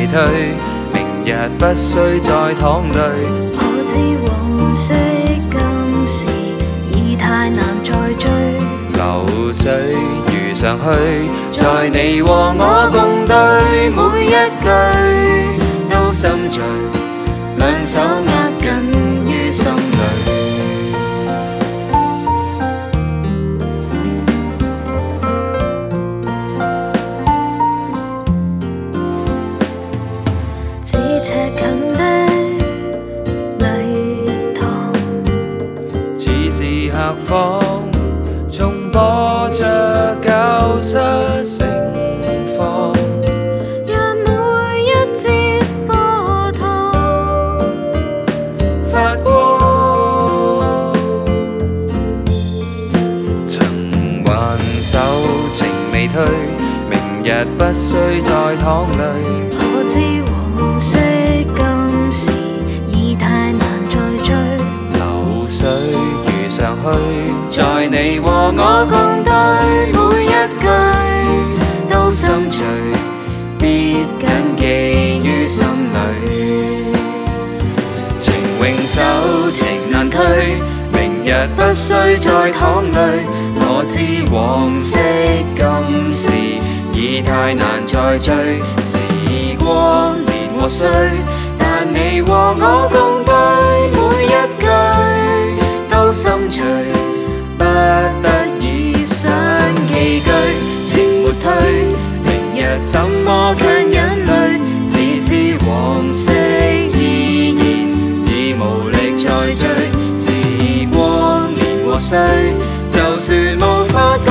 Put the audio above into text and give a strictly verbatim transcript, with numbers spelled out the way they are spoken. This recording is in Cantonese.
退，明日不需再淌泪。 我知往昔今時已太難再追， 流水如常去，在你和我共對，每一句都心醉，兩手握緊於心裏。 咫尺近的禮堂， 似是客房，重播着教室盛況。 讓每一節課堂發光，曾還手情未退，明日不需再淌淚。 我知往昔今時已太難再追， 流水如常去，在你和我共對，每一句都心醉，必緊記於心裏。情永守，情難退，明日不需再淌淚。我知往昔今時已太難再追，時光年和歲，但你和我共對，每一句都心醉，不得已想寄居。情沒退，明日怎麼強忍淚？自知往昔已然，已無力再追。時光年和歲，就算無法